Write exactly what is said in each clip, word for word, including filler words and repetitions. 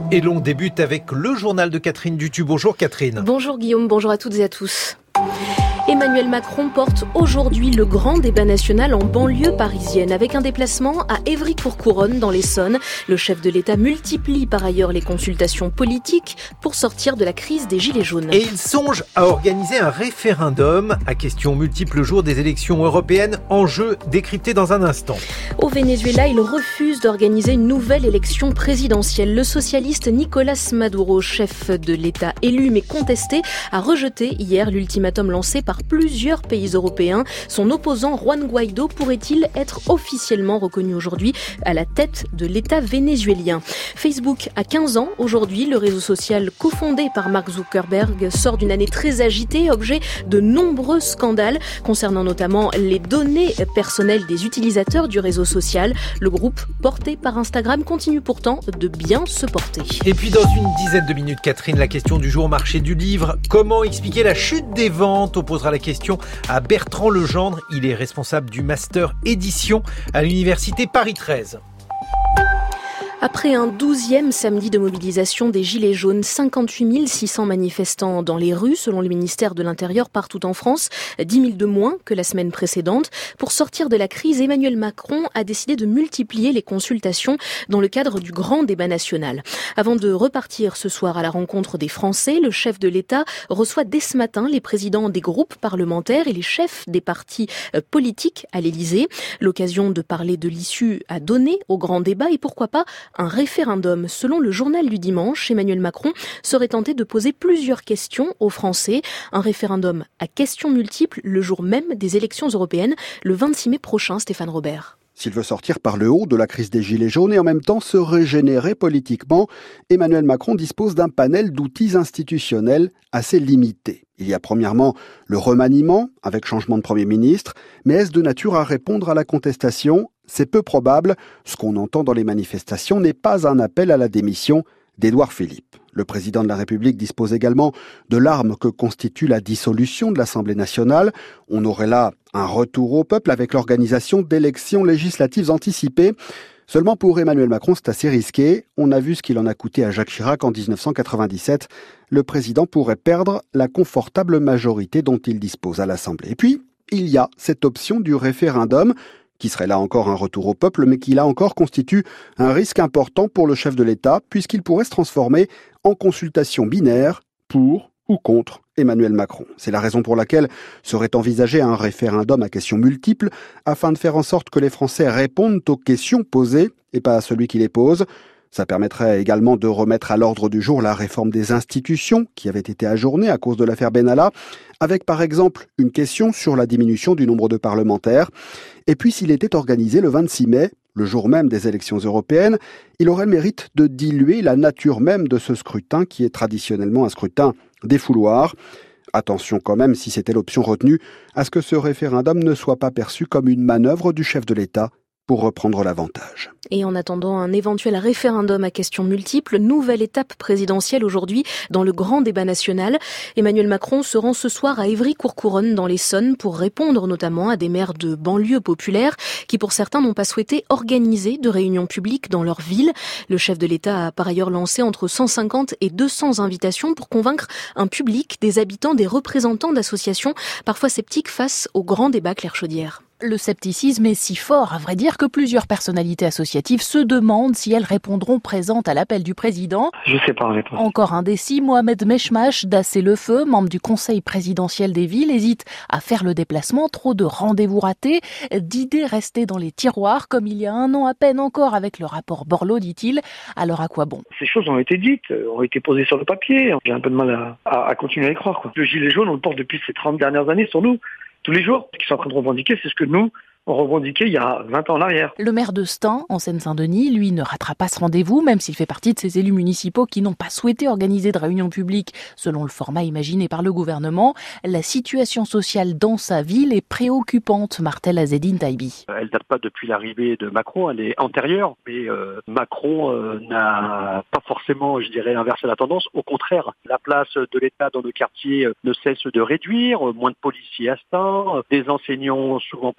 Et l'on débute avec le journal de Catherine Dutu. Bonjour Catherine. Bonjour Guillaume, bonjour à toutes et à tous. Emmanuel Macron porte aujourd'hui le grand débat national en banlieue parisienne avec un déplacement à Évry-Courcouronnes dans l'Essonne. Le chef de l'État multiplie par ailleurs les consultations politiques pour sortir de la crise des Gilets jaunes. Et il songe à organiser un référendum à questions multiples le jour des élections européennes. Enjeu décrypté dans un instant. Au Venezuela, il refuse d'organiser une nouvelle élection présidentielle. Le socialiste Nicolas Maduro, chef de l'État élu mais contesté, a rejeté hier l'ultimatum lancé par plusieurs pays européens. Son opposant Juan Guaido pourrait-il être officiellement reconnu aujourd'hui à la tête de l'État vénézuélien. Facebook a quinze ans aujourd'hui. Le réseau social cofondé par Mark Zuckerberg sort d'une année très agitée, objet de nombreux scandales concernant notamment les données personnelles des utilisateurs du réseau social. Le groupe porté par Instagram continue pourtant de bien se porter. Et puis dans une dizaine de minutes, Catherine, la question du jour au marché du livre. Comment expliquer la chute des ventes ? On posera la question à Bertrand Legendre. Il est responsable du master édition à l'université Paris treize. Après un douzième samedi de mobilisation des Gilets jaunes, cinquante-huit mille six cents manifestants dans les rues, selon le ministère de l'Intérieur partout en France, dix mille de moins que la semaine précédente. Pour sortir de la crise, Emmanuel Macron a décidé de multiplier les consultations dans le cadre du grand débat national. Avant de repartir ce soir à la rencontre des Français, le chef de l'État reçoit dès ce matin les présidents des groupes parlementaires et les chefs des partis politiques à l'Élysée. L'occasion de parler de l'issue à donner au grand débat et pourquoi pas un référendum. Selon le journal du dimanche, Emmanuel Macron serait tenté de poser plusieurs questions aux Français. Un référendum à questions multiples le jour même des élections européennes, le vingt-six mai prochain, Stéphane Robert. S'il veut sortir par le haut de la crise des Gilets jaunes et en même temps se régénérer politiquement, Emmanuel Macron dispose d'un panel d'outils institutionnels assez limité. Il y a premièrement le remaniement, avec changement de Premier ministre, mais est-ce de nature à répondre à la contestation ? C'est peu probable. Ce qu'on entend dans les manifestations n'est pas un appel à la démission d'Édouard Philippe. Le président de la République dispose également de l'arme que constitue la dissolution de l'Assemblée nationale. On aurait là un retour au peuple avec l'organisation d'élections législatives anticipées. Seulement pour Emmanuel Macron, c'est assez risqué. On a vu ce qu'il en a coûté à Jacques Chirac en dix-neuf cent quatre-vingt-dix-sept. Le président pourrait perdre la confortable majorité dont il dispose à l'Assemblée. Et puis, il y a cette option du référendum, qui serait là encore un retour au peuple, mais qui là encore constitue un risque important pour le chef de l'État, puisqu'il pourrait se transformer en consultation binaire pour ou contre Emmanuel Macron. C'est la raison pour laquelle serait envisagé un référendum à questions multiples, afin de faire en sorte que les Français répondent aux questions posées et pas à celui qui les pose. Ça permettrait également de remettre à l'ordre du jour la réforme des institutions qui avait été ajournée à cause de l'affaire Benalla, avec par exemple une question sur la diminution du nombre de parlementaires. Et puis s'il était organisé le vingt-six mai, le jour même des élections européennes, il aurait le mérite de diluer la nature même de ce scrutin qui est traditionnellement un scrutin des fouloirs. Attention quand même, si c'était l'option retenue, à ce que ce référendum ne soit pas perçu comme une manœuvre du chef de l'État pour reprendre l'avantage. Et en attendant un éventuel référendum à questions multiples, nouvelle étape présidentielle aujourd'hui dans le grand débat national. Emmanuel Macron se rend ce soir à Évry-Courcouronnes dans l'Essonne pour répondre notamment à des maires de banlieues populaires qui pour certains n'ont pas souhaité organiser de réunions publiques dans leur ville. Le chef de l'État a par ailleurs lancé entre cent cinquante et deux cents invitations pour convaincre un public, des habitants, des représentants d'associations parfois sceptiques face au grand débat Claire Chaudière. Le scepticisme est si fort, à vrai dire, que plusieurs personnalités associatives se demandent si elles répondront présentes à l'appel du président. Je sais pas en réponse. Encore indécis, Mohamed Meshmash d'Assez-le-Feu, membre du conseil présidentiel des villes, hésite à faire le déplacement. Trop de rendez-vous ratés, d'idées restées dans les tiroirs, comme il y a un an à peine encore avec le rapport Borloo, dit-il. Alors à quoi bon ? Ces choses ont été dites, ont été posées sur le papier. J'ai un peu de mal à, à, à continuer à y croire, quoi. Le gilet jaune, on le porte depuis ces trente dernières années sur nous. Tous les jours, ce qu'ils sont en train de revendiquer, c'est ce que nous, on revendiquait il y a vingt ans en arrière. Le maire de Stains, en Seine-Saint-Denis, lui, ne ratera pas ce rendez-vous, même s'il fait partie de ces élus municipaux qui n'ont pas souhaité organiser de réunion publique selon le format imaginé par le gouvernement. La situation sociale dans sa ville est préoccupante, martèle Azzedine Taibi. Elle date pas depuis l'arrivée de Macron, elle est antérieure, mais euh, Macron euh, n'a pas forcément, je dirais, inversé la tendance. Au contraire, la place de l'État dans nos quartiers ne cesse de réduire, moins de policiers à Stains, des enseignants souvent pas remplacés,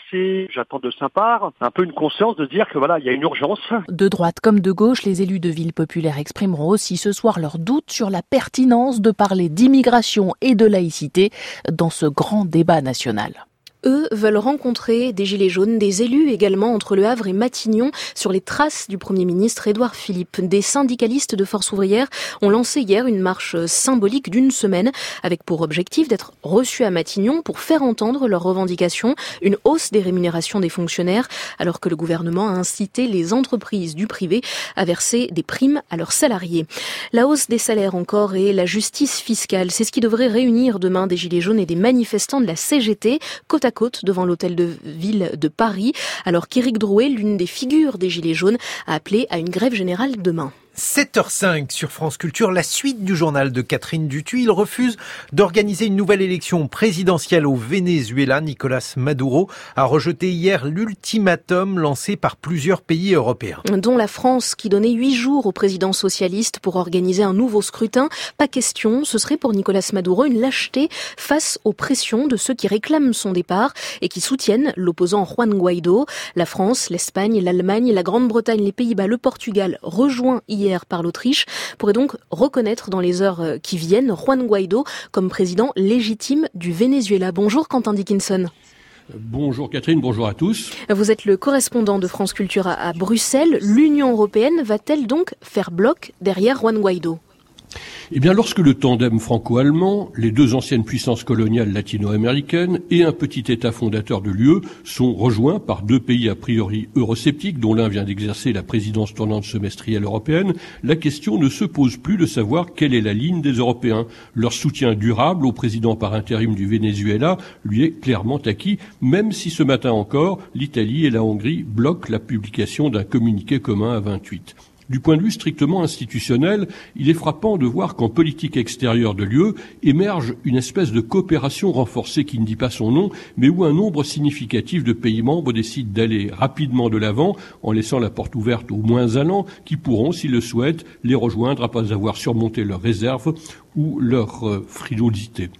passer, j'attends de sa part un peu une conscience de dire que voilà, il y a une urgence. De droite comme de gauche, les élus de villes populaires exprimeront aussi ce soir leurs doutes sur la pertinence de parler d'immigration et de laïcité dans ce grand débat national. Eux veulent rencontrer des gilets jaunes, des élus également entre Le Havre et Matignon sur les traces du Premier ministre Édouard Philippe. Des syndicalistes de Force ouvrière ont lancé hier une marche symbolique d'une semaine avec pour objectif d'être reçus à Matignon pour faire entendre leurs revendications, une hausse des rémunérations des fonctionnaires alors que le gouvernement a incité les entreprises du privé à verser des primes à leurs salariés. La hausse des salaires encore et la justice fiscale, c'est ce qui devrait réunir demain des gilets jaunes et des manifestants de la C G T côte à côte devant l'hôtel de ville de Paris, alors qu'Éric Drouet, l'une des figures des Gilets jaunes, a appelé à une grève générale demain. sept heures cinq sur France Culture, la suite du journal de Catherine Dutuit. Il refuse d'organiser une nouvelle élection présidentielle au Venezuela. Nicolás Maduro a rejeté hier l'ultimatum lancé par plusieurs pays européens. Dont la France, qui donnait huit jours au président socialiste pour organiser un nouveau scrutin. Pas question, ce serait pour Nicolás Maduro une lâcheté face aux pressions de ceux qui réclament son départ et qui soutiennent l'opposant Juan Guaidó. La France, l'Espagne, l'Allemagne, la Grande-Bretagne, les Pays-Bas, le Portugal, rejoints hier par l'Autriche, pourrait donc reconnaître dans les heures qui viennent Juan Guaidó comme président légitime du Venezuela. Bonjour Quentin Dickinson. Bonjour Catherine, bonjour à tous. Vous êtes le correspondant de France Culture à, à Bruxelles. L'Union européenne va-t-elle donc faire bloc derrière Juan Guaidó ? Eh bien, lorsque le tandem franco-allemand, les deux anciennes puissances coloniales latino-américaines et un petit État fondateur de l'U E sont rejoints par deux pays a priori eurosceptiques, dont l'un vient d'exercer la présidence tournante semestrielle européenne, la question ne se pose plus de savoir quelle est la ligne des Européens. Leur soutien durable au président par intérim du Venezuela lui est clairement acquis, même si ce matin encore, l'Italie et la Hongrie bloquent la publication d'un communiqué commun à vingt-huit. Du point de vue strictement institutionnel, il est frappant de voir qu'en politique extérieure de l'U E émerge une espèce de coopération renforcée qui ne dit pas son nom, mais où un nombre significatif de pays membres décident d'aller rapidement de l'avant en laissant la porte ouverte aux moins allants qui pourront, s'ils le souhaitent, les rejoindre après avoir surmonté leurs réserves ou leur euh, frilosité.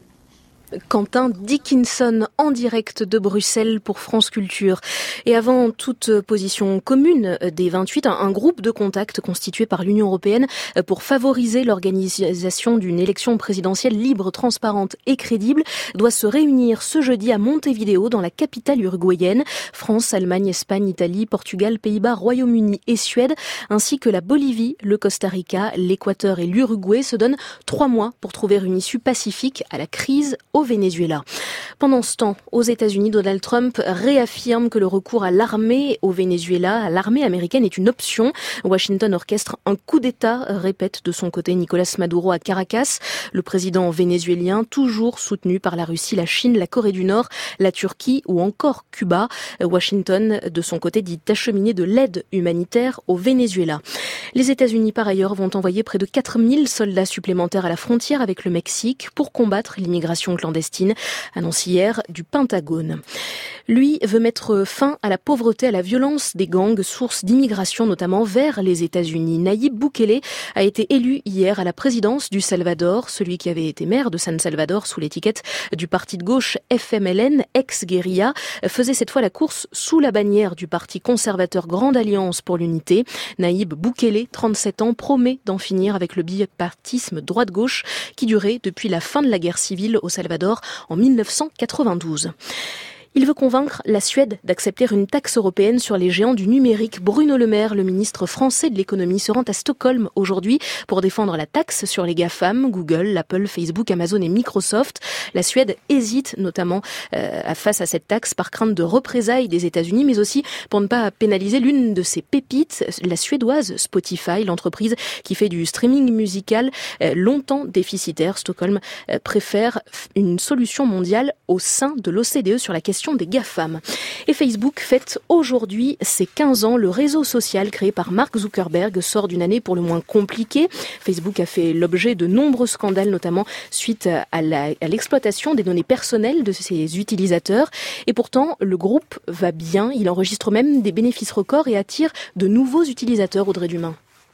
Quentin Dickinson en direct de Bruxelles pour France Culture. Et avant toute position commune des vingt-huit, un groupe de contact constitué par l'Union européenne pour favoriser l'organisation d'une élection présidentielle libre, transparente et crédible doit se réunir ce jeudi à Montevideo dans la capitale uruguayenne. France, Allemagne, Espagne, Italie, Portugal, Pays-Bas, Royaume-Uni et Suède, ainsi que la Bolivie, le Costa Rica, l'Équateur et l'Uruguay se donnent trois mois pour trouver une issue pacifique à la crise au Venezuela. Pendant ce temps, aux États-Unis, Donald Trump réaffirme que le recours à l'armée au Venezuela, à l'armée américaine, est une option. Washington orchestre un coup d'État, répète de son côté Nicolás Maduro à Caracas. Le président vénézuélien, toujours soutenu par la Russie, la Chine, la Corée du Nord, la Turquie ou encore Cuba. Washington, de son côté, dit acheminer de l'aide humanitaire au Venezuela. Les États-Unis, par ailleurs, vont envoyer près de quatre mille soldats supplémentaires à la frontière avec le Mexique pour combattre l'immigration clandestine, annonce hier du Pentagone. Lui veut mettre fin à la pauvreté, à la violence des gangs, source d'immigration notamment vers les États-Unis. Nayib Bukele a été élu hier à la présidence du Salvador. Celui qui avait été maire de San Salvador sous l'étiquette du parti de gauche F M L N, ex-guérilla, faisait cette fois la course sous la bannière du parti conservateur Grande Alliance pour l'Unité. Nayib Bukele, trente-sept ans, promet d'en finir avec le bipartisme droite-gauche qui durait depuis la fin de la guerre civile au Salvador en mille neuf cent quatre-vingt-douze. Il veut convaincre la Suède d'accepter une taxe européenne sur les géants du numérique. Bruno Le Maire, le ministre français de l'économie, se rend à Stockholm aujourd'hui pour défendre la taxe sur les GAFAM, Google, Apple, Facebook, Amazon et Microsoft. La Suède hésite notamment euh, face à cette taxe par crainte de représailles des États-Unis, mais aussi pour ne pas pénaliser l'une de ses pépites, la suédoise Spotify, l'entreprise qui fait du streaming musical euh, longtemps déficitaire. Stockholm euh, préfère une solution mondiale au sein de l'O C D E sur la question des GAFAM. Et Facebook fête aujourd'hui ses quinze ans. Le réseau social créé par Mark Zuckerberg sort d'une année pour le moins compliquée. Facebook a fait l'objet de nombreux scandales, notamment suite à, la, à l'exploitation des données personnelles de ses utilisateurs. Et pourtant, le groupe va bien. Il enregistre même des bénéfices records et attire de nouveaux utilisateurs, Audrey Dumain.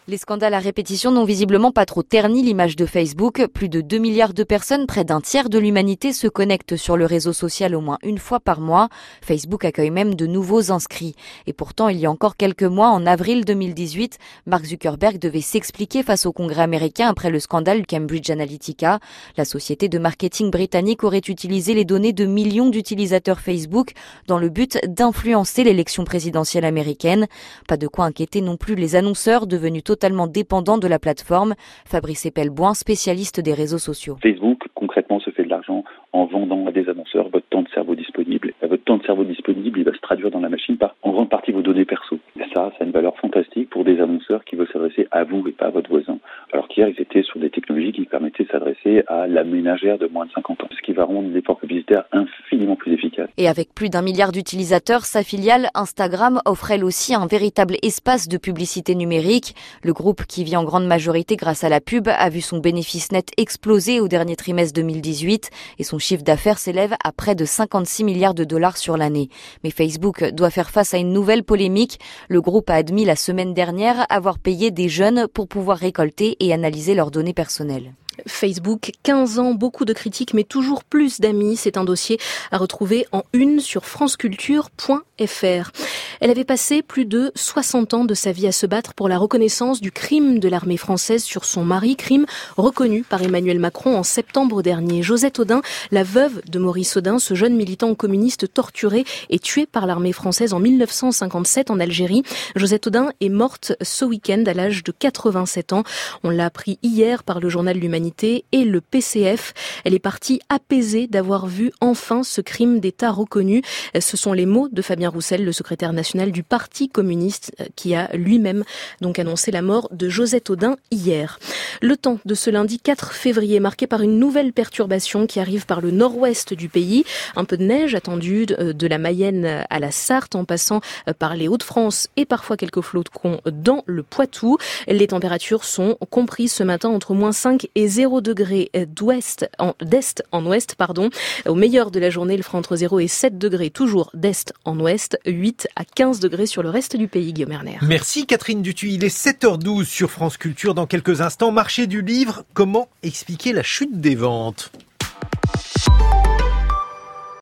Les scandales à répétition n'ont visiblement pas trop terni l'image de Facebook. Plus de deux milliards de personnes, près d'un tiers de l'humanité, se connectent sur le réseau social au moins une fois par mois. Facebook accueille même de nouveaux inscrits. Et pourtant, il y a encore quelques mois, en avril deux mille dix-huit, Mark Zuckerberg devait s'expliquer face au Congrès américain après le scandale Cambridge Analytica. La société de marketing britannique aurait utilisé les données de millions d'utilisateurs Facebook dans le but d'influencer l'élection présidentielle américaine. Pas de quoi inquiéter non plus les annonceurs devenus totalement dépendants de la plateforme. Fabrice Epelboin, spécialiste des réseaux sociaux. Facebook, concrètement, se fait de l'argent en vendant à des annonceurs votre temps de cerveau disponible. Et votre temps de cerveau disponible, il va se traduire dans la machine par en grande partie vos données perso. Et ça, ça a une valeur fantastique pour des annonceurs qui veulent s'adresser à vous et pas à votre voisin. Alors qu'hier, ils étaient sur des technologies qui permettaient de s'adresser à la ménagère de moins de cinquante ans. Ce qui va rendre l'effort publicitaire infiniment plus efficace. Et avec plus d'un milliard d'utilisateurs, sa filiale Instagram offre elle aussi un véritable espace de publicité numérique. Le groupe, qui vit en grande majorité grâce à la pub, a vu son bénéfice net exploser au dernier trimestre deux mille dix-huit et son chiffre d'affaires s'élève à près de cinquante-six milliards de dollars sur l'année. Mais Facebook doit faire face à une nouvelle polémique. Le groupe a admis la semaine dernière avoir payé des jeunes pour pouvoir récolter et analyser leurs données personnelles. Facebook, quinze ans, beaucoup de critiques, mais toujours plus d'amis. C'est un dossier à retrouver en une sur franceculture point f r. Elle avait passé plus de soixante ans de sa vie à se battre pour la reconnaissance du crime de l'armée française sur son mari, crime reconnu par Emmanuel Macron en septembre dernier. Josette Audin, la veuve de Maurice Audin, ce jeune militant communiste torturé et tué par l'armée française en mille neuf cent cinquante-sept en Algérie. Josette Audin est morte ce week-end à l'âge de quatre-vingt-sept ans. On l'a appris hier par le journal L'Humanité et le P C F. Elle est partie apaisée d'avoir vu enfin ce crime d'État reconnu. Ce sont les mots de Fabien Roussel, le secrétaire national du Parti communiste, qui a lui-même donc annoncé la mort de Josette Audin hier. Le temps de ce lundi quatre février, marqué par une nouvelle perturbation qui arrive par le nord-ouest du pays. Un peu de neige attendue de la Mayenne à la Sarthe, en passant par les Hauts-de-France et parfois quelques flocons dans le Poitou. Les températures sont comprises ce matin entre moins cinq et zéro degrés d'ouest en, d'est en ouest, pardon. Au meilleur de la journée, il fera entre zéro et sept degrés, toujours d'est en ouest, huit à quinze degrés sur le reste du pays, Guillaume Erner. Merci Catherine Dutuy. Il est sept heures douze sur France Culture. Dans quelques instants, marché du livre. Comment expliquer la chute des ventes ?